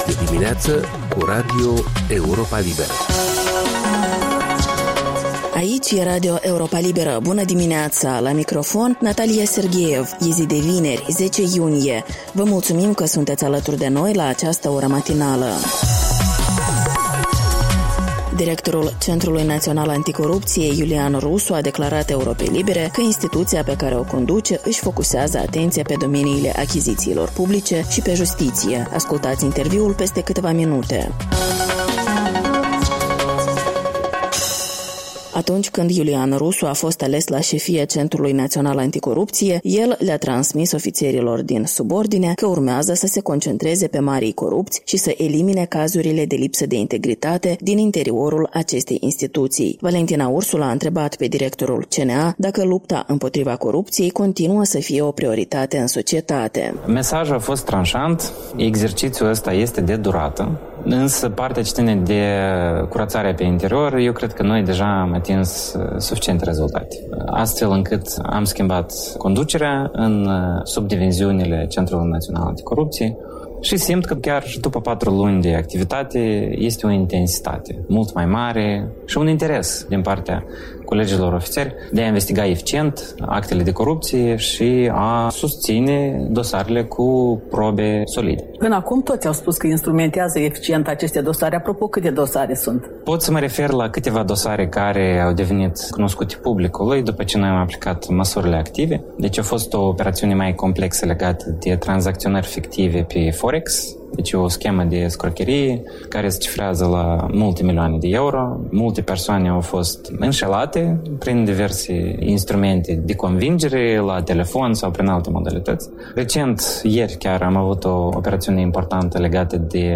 de dimineață cu Radio Europa Liberă. Aici e Radio Europa Liberă. Bună dimineața! La microfon, Natalia Sergeev. E zi de vineri, 10 iunie. Vă mulțumim că sunteți alături de noi la această oră matinală. Directorul Centrului Național Anticorupție, Iulian Rusu, a declarat Europei Libere că instituția pe care o conduce își focusează atenția pe domeniile achizițiilor publice și pe justiție. Ascultați interviul peste câteva minute. Atunci când Iulian Rusu a fost ales la șefia Centrului Național Anticorupție, el le-a transmis ofițerilor din subordine că urmează să se concentreze pe marii corupți și să elimine cazurile de lipsă de integritate din interiorul acestei instituții. Valentina Ursula a întrebat pe directorul CNA dacă lupta împotriva corupției continuă să fie o prioritate în societate. Mesajul a fost tranșant, exercițiul ăsta este de durată, însă partea ce ține de curățarea pe interior, eu cred că noi deja am atins suficiente rezultate. Astfel încât am schimbat conducerea în subdiviziunile Centrului Național Anticorupție și simt că chiar după 4 luni de activitate este o intensitate mult mai mare și un interes din partea colegilor ofițeri de a investiga eficient actele de corupție și a susține dosarele cu probe solide. Până acum toți au spus că instrumentează eficient aceste dosare. Apropo, câte dosare sunt? Pot să mă refer la câteva dosare care au devenit cunoscute publicului după ce noi am aplicat măsurile active. Deci a fost o operațiune mai complexă legată de tranzacționări fictive pe Forex. Deci o schemă de escrocherie care se cifrează la multe milioane de euro. Multe persoane au fost înșelate prin diverse instrumente de convingere, la telefon sau prin alte modalități. Recent, ieri chiar, am avut o operațiune importantă legată de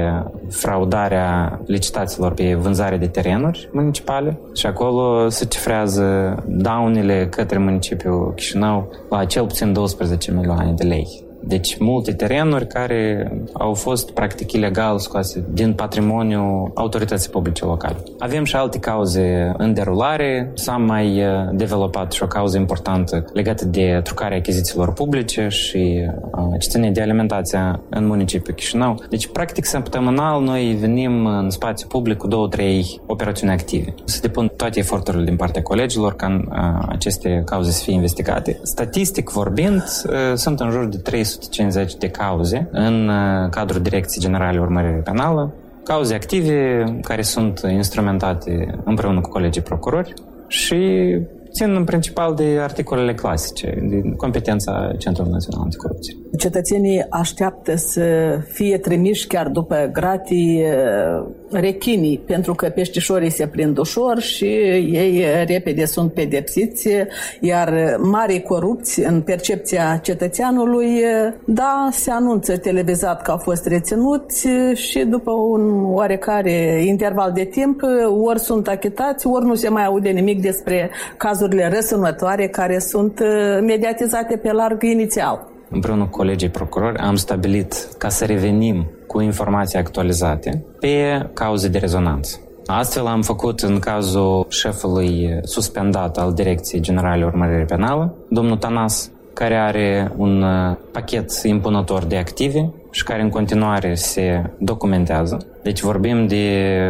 fraudarea licitațiilor pe vânzare de terenuri municipale și acolo se cifrează daunele către municipiul Chișinău la cel puțin 12 milioane de lei. Deci multe terenuri care au fost practic ilegal scoase din patrimoniul autorității publice locale. Avem și alte cauze în derulare. S-a mai dezvoltat și o cauză importantă legată de trucarea achizițiilor publice și ce ține de alimentația în municipiul Chișinău. Deci practic săptămânal noi venim în spațiu public cu 2-3 operațiuni active. Se depun toate eforturile din partea colegilor ca aceste cauze să fie investigate. Statistic vorbind, sunt în jur de 350 de cauze în cadrul Direcției Generale Urmărire Penală, cauze active care sunt instrumentate împreună cu colegii procurori și țin în principal de articolele clasice, de competența Centrului Național Anticorupție. Cetățenii așteaptă să fie trimiși chiar după gratii rechinii, pentru că peștișorii se prind ușor și ei repede sunt pedepsiți, iar marii corupți, în percepția cetățeanului, da, se anunță televizat că au fost reținuți și după un oarecare interval de timp, ori sunt achitați, ori nu se mai aude nimic despre cazurile răsunătoare care sunt mediatizate pe larg inițial. Împreună cu colegii procurori am stabilit ca să revenim cu informații actualizate pe cauze de rezonanță. Astfel am făcut în cazul șefului suspendat al Direcției Generale Urmărire Penală, domnul Tanas, care are un pachet impunător de active și care în continuare se documentează. Deci vorbim de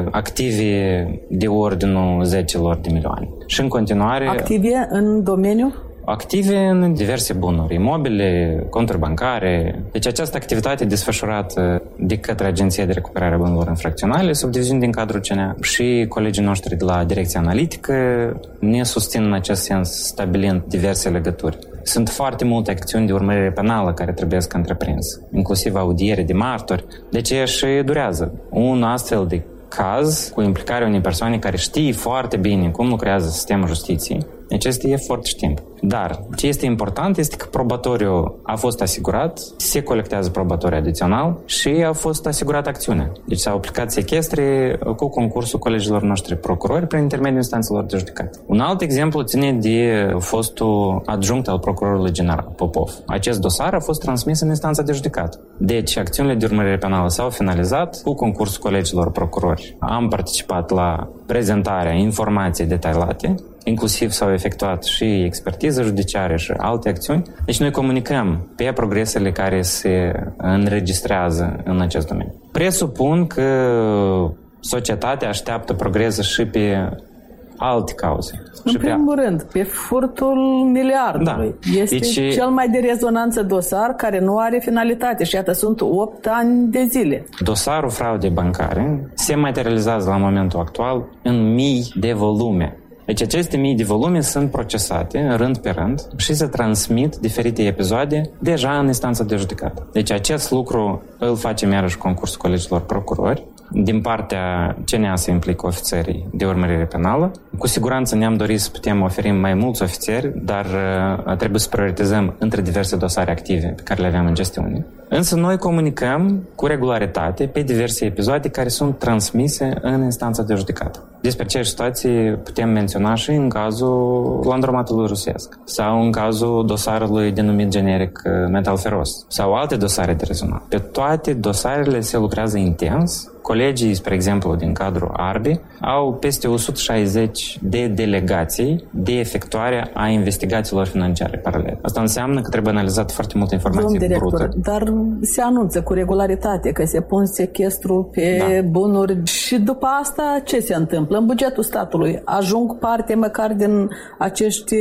active de ordinul 10 de milioane. Și în continuare... Active în domeniu? Active în diverse bunuri, imobile, conturi bancare. Deci această activitate desfășurată de către Agenția de Recuperare a Bunurilor Infracționale, subdiviziuni din cadrul CNA, și colegii noștri de la Direcția Analitică ne susțin în acest sens, stabilind diverse legături. Sunt foarte multe acțiuni de urmărire penală care trebuie să întreprins, inclusiv audiere de martori, de ce și durează. Un astfel de caz cu implicarea unei persoane care știe foarte bine cum lucrează sistemul justiției, acest efort și timp. Dar ce este important este că probatoriul a fost asigurat, se colectează probatoriu adițional și a fost asigurată acțiunea. Deci s-au aplicat sechestre cu concursul colegilor noștri procurori prin intermediul instanțelor de judecată. Un alt exemplu ține de fostul adjunct al procurorului general, Popov. Acest dosar a fost transmis în instanța de judecată. Deci acțiunile de urmărire penală s-au finalizat cu concursul colegilor procurori. Am participat la prezentarea informației detaliate inclusiv s-au efectuat și expertiză judiciară și alte acțiuni. Deci noi comunicăm pe progresele care se înregistrează în acest domeniu. Presupun că societatea așteaptă progrese și pe alte cauze. În primul rând, pe furtul miliardului. Da. Este cel mai de rezonanță dosar care nu are finalitate și iată, sunt 8 ani de zile. Dosarul fraudei bancare se materializează la momentul actual în mii de volume. Deci aceste mii de volume sunt procesate rând pe rând și se transmit diferite episoade deja în instanța de judecată. Deci acest lucru îl facem iarăși concursul colegilor procurori. Din partea CNA se implică ofițerii de urmărire penală. Cu siguranță ne-am dorit să putem oferi mai mulți ofițeri, dar trebuie să prioritizăm între diverse dosare active pe care le aveam în gestiune. Însă noi comunicăm cu regularitate pe diverse episoade care sunt transmise în instanța de judecată. Despre ce situații putem menționa și în cazul landromatului rusesc sau în cazul dosarului denumit generic metal feros sau alte dosare de rezonanță. Pe toate dosarele se lucrează intens. Colegii, spre exemplu, din cadrul ARBI, au peste 160 de delegații de efectuare a investigațiilor financiare paralele. Asta înseamnă că trebuie analizat foarte multe informații brute. Dar se anunță cu regularitate că se pun sechestru pe bunuri și după asta ce se întâmplă? În bugetul statului ajung parte măcar din acești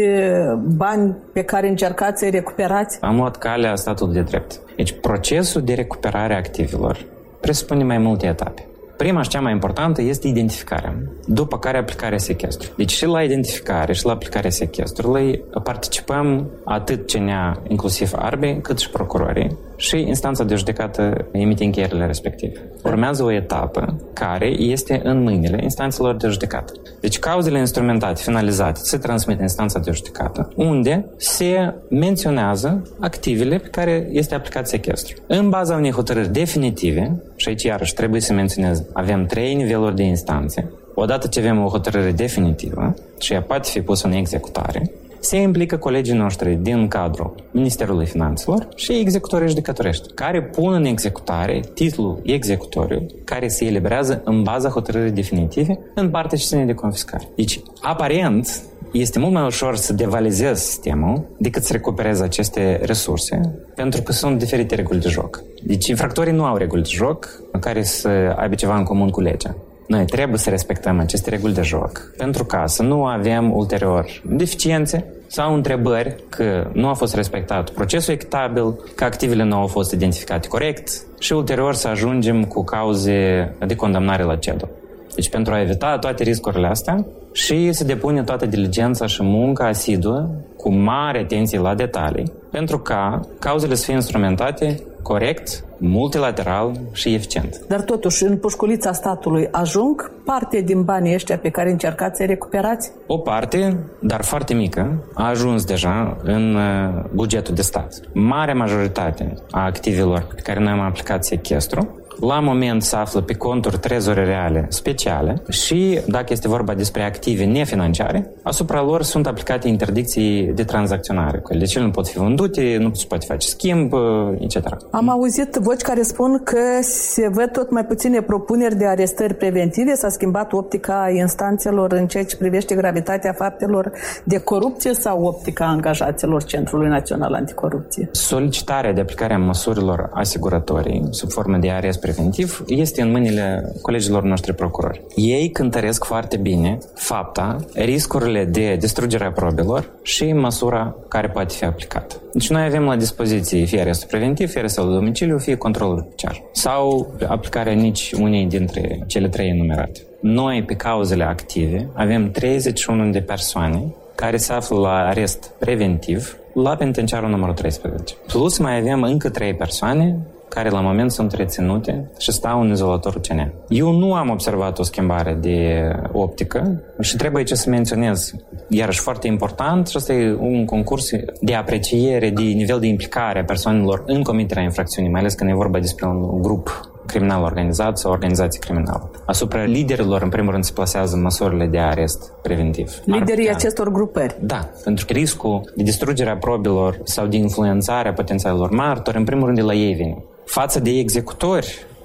bani pe care încercați să-i recuperați? Am luat calea statului de drept. Deci procesul de recuperare a activelor presupune mai multe etape. Prima și cea mai importantă este identificarea, după care aplicarea sechestru. Deci și la identificare și la aplicarea sechestrului participăm atât CNA, inclusiv ARBI, cât și procurorii și instanța de judecată emite încheierile respective. Urmează o etapă care este în mâinile instanțelor de judecată. Deci cauzele instrumentate, finalizate, se transmit în instanța de judecată, unde se menționează activele pe care este aplicat sechestru. În baza unei hotărâri definitive, și aici iarăși trebuie să menționez, avem 3 niveluri de instanțe. Odată ce avem o hotărâre definitivă și ea poate fi pusă în executare, se implică colegii noștri din cadrul Ministerului Finanțelor și executorii judecătorești, care pun în executare titlul executoriu care se eliberează în baza hotărârii definitive în partea ce ține de confiscare. Deci, aparent, este mult mai ușor să devalizezi sistemul decât să recuperezi aceste resurse, pentru că sunt diferite reguli de joc. Deci, infractorii nu au reguli de joc care să aibă ceva în comun cu legea. Noi trebuie să respectăm aceste reguli de joc pentru ca să nu avem ulterior deficiențe sau întrebări că nu a fost respectat procesul echitabil, că activele nu au fost identificate corect și ulterior să ajungem cu cauze de condamnare la CEDO. Deci pentru a evita toate riscurile astea și se depune toată diligența și munca asiduă cu mare atenție la detalii pentru ca cauzele să fie instrumentate corect, multilateral și eficient. Dar totuși, în pușculița statului ajung parte din banii ăștia pe care încercați să-i recuperați? O parte, dar foarte mică, a ajuns deja în bugetul de stat. Marea majoritate a activelor pe care noi am aplicat sechestru la moment se află pe conturi trezoreriale speciale și, dacă este vorba despre active nefinanciare, asupra lor sunt aplicate interdicții de tranzacționare. Deci nu pot fi vândute, nu se poate face schimb, etc. Am auzit voci care spun că se văd tot mai puține propuneri de arestări preventive. S-a schimbat optica instanțelor în ceea ce privește gravitatea faptelor de corupție sau optica angajaților Centrului Național Anticorupție? Solicitarea de aplicare a măsurilor asiguratorii sub formă de arest preventiv este în mâinile colegilor noștri procurori. Ei cântăresc foarte bine fapta, riscurile de distrugere a probelor și măsura care poate fi aplicată. Deci noi avem la dispoziție fie arestul preventiv, fie arestul de domiciliu, fie controlul judiciar sau aplicarea nici unei dintre cele 3 enumerate. Noi, pe cauzele active, avem 31 de persoane care se află la arest preventiv la penitenciarul numărul 13. Plus mai avem încă 3 persoane care la moment sunt reținute și stau în izolatorul CNA. Eu nu am observat o schimbare de optică și trebuie să menționez, iarăși foarte important, și asta e un concurs de apreciere de nivel de implicare a persoanelor în comiterea infracțiunii, mai ales când e vorba despre un grup criminal organizat sau organizație criminală. Asupra liderilor, în primul rând, se plasează măsurile de arest preventiv. Liderii acestor grupări? Da, pentru că riscul de distrugerea probelor sau de influențarea potențialilor martori, în primul rând, de la ei vine. Față de executori,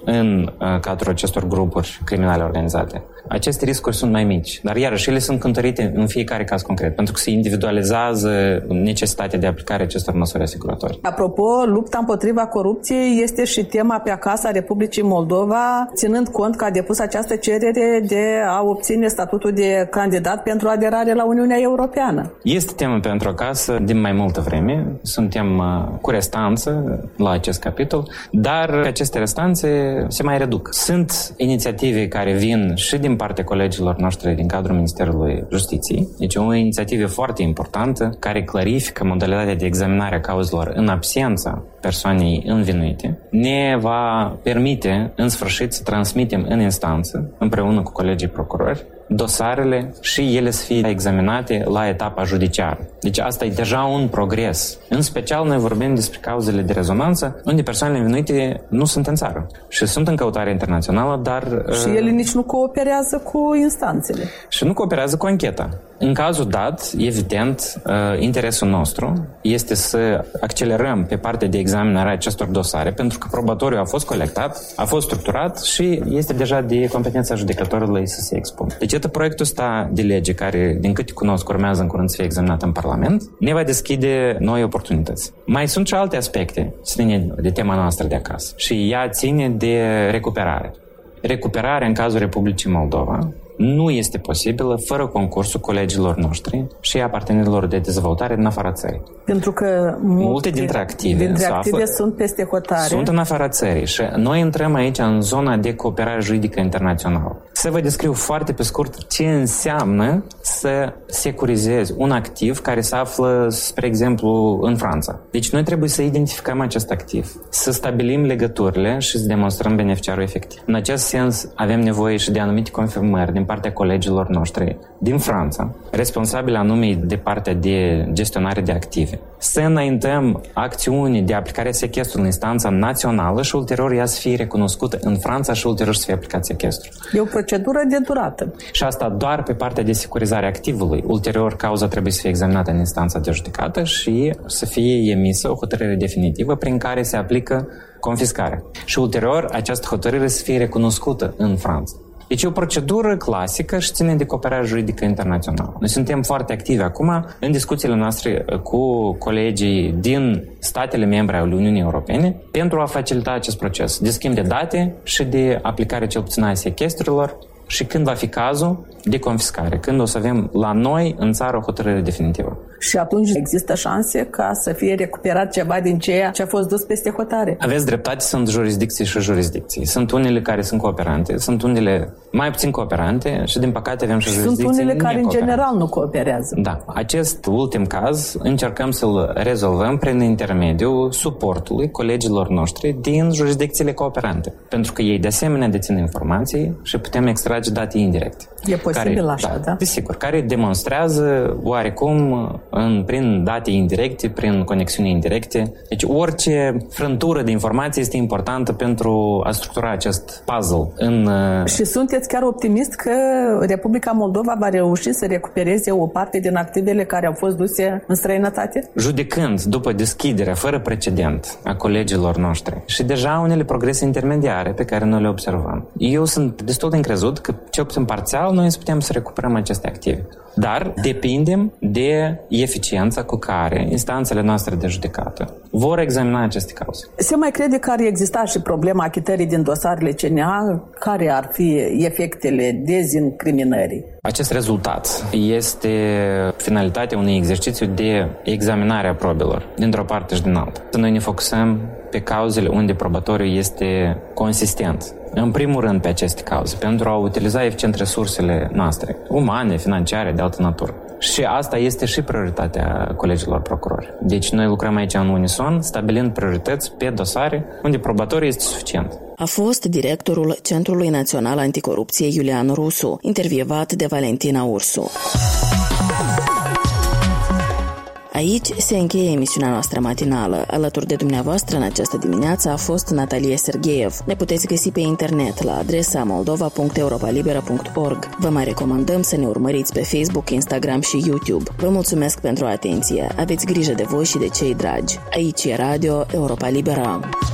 în cadrul acestor grupuri criminale organizate, aceste riscuri sunt mai mici. Dar iarăși ele sunt cântărite în fiecare caz concret, pentru că se individualizează necesitatea de aplicare acestor măsuri asiguratorii. Apropo, lupta împotriva corupției este și tema pe acasă a Republicii Moldova, ținând cont că a depus această cerere de a obține statutul de candidat pentru aderare la Uniunea Europeană. Este temă pentru acasă din mai multă vreme. Suntem cu restanță la acest capitol, dar aceste restanțe se mai reduc. Sunt inițiative care vin și din partea colegilor noștri din cadrul Ministerului Justiției. Deci o inițiativă foarte importantă care clarifică modalitatea de examinare a cauzelor în absența persoanei învinuite. Ne va permite în sfârșit să transmitem în instanță, împreună cu colegii procurori, dosarele și ele să fie examinate la etapa judiciară. Deci asta e deja un progres. În special noi vorbim despre cauzele de rezonanță unde persoanele învinuite nu sunt în țară și sunt în căutare internațională, dar... Și ele nici nu cooperează cu instanțele. Și nu cooperează cu ancheta. În cazul dat, evident, interesul nostru este să accelerăm pe partea de examinare a acestor dosare, pentru că probatoriul a fost colectat, a fost structurat și este deja de competența judecătorului să se expună. Deci, proiectul ăsta de lege, care, din câte cunosc, urmează în curând să fie examinat în Parlament, ne va deschide noi oportunități. Mai sunt și alte aspecte, ține de tema noastră de acasă. Și ea ține de recuperare. Recuperarea în cazul Republicii Moldova nu este posibilă fără concursul colegilor noștri și a partenerilor de dezvoltare din afara țării. Pentru că multe dintre active sunt peste hotare. Sunt în afara țării și noi intrăm aici în zona de cooperare juridică internațională. Să vă descriu foarte pe scurt ce înseamnă să securizezi un activ care se află, spre exemplu, în Franța. Deci noi trebuie să identificăm acest activ, să stabilim legăturile și să demonstrăm beneficiarul efectiv. În acest sens avem nevoie și de anumite confirmări din partea colegilor noștri din Franța, responsabili anume de partea de gestionare de active. Să înaintăm acțiuni de aplicare a sechestrului în instanța națională și ulterior ea să fie recunoscută în Franța și ulterior să fie aplicat sechestrul. E o procedură de durată. Și asta doar pe partea de securizare a activului. Ulterior, cauza trebuie să fie examinată în instanța de judecată și să fie emisă o hotărâre definitivă prin care se aplică confiscarea. Și ulterior, această hotărâre să fie recunoscută în Franța. Deci e o procedură clasică și ține de cooperare juridică internațională. Noi suntem foarte activi acum în discuțiile noastre cu colegii din statele membre ale Uniunii Europene pentru a facilita acest proces de schimb de date și de aplicare cel puțin a sechestrurilor și când va fi cazul de confiscare, când o să avem la noi în țară o hotărâre definitivă. Și atunci există șanse ca să fie recuperat ceva din ceea ce a fost dus peste hotare. Aveți dreptate, sunt jurisdicții și jurisdicții. Sunt unele care sunt cooperante, sunt unele mai puțin cooperante și din păcate avem și jurisdicții sunt unele care în general nu cooperează. Da. Acest ultim caz încercăm să-l rezolvăm prin intermediul suportului colegilor noștri din jurisdicțiile cooperante. Pentru că ei de asemenea dețin informații și putem extrage date indirecte. E posibil așa, da? Desigur, care demonstrează oarecum prin date indirecte, prin conexiuni indirecte. Deci orice frântură de informații este importantă pentru a structura acest puzzle. Și sunteți chiar optimist că Republica Moldova va reuși să recupereze o parte din activele care au fost duse în străinătate? Judecând după deschiderea fără precedent a colegilor noștri și deja unele progrese intermediare pe care noi le observăm, eu sunt destul de încrezut că cel puțin parțial noi putem să recuperăm aceste active. Dar depindem de eficiența cu care instanțele noastre de judecată vor examina aceste cauze. Se mai crede că ar exista și problema achitării din dosarele CNA? Care ar fi efectele dezincriminării? Acest rezultat este finalitatea unui exercițiu de examinare a probelor, dintr-o parte și din alta. Noi ne focusăm pe cauzele unde probatoriul este consistent. În primul rând pe aceste cauze, pentru a utiliza eficient resursele noastre, umane, financiare, de altă natură. Și asta este și prioritatea colegilor procurori. Deci noi lucrăm aici în unison, stabilind priorități pe dosare unde probatoriul este suficient. A fost directorul Centrului Național Anticorupție Iulian Rusu, intervievat de Valentina Ursu. Aici se încheie emisiunea noastră matinală. Alături de dumneavoastră în această dimineață a fost Natalia Sergeev. Ne puteți găsi pe internet la adresa moldova.europalibera.org. Vă mai recomandăm să ne urmăriți pe Facebook, Instagram și YouTube. Vă mulțumesc pentru atenție. Aveți grijă de voi și de cei dragi. Aici e Radio Europa Libera.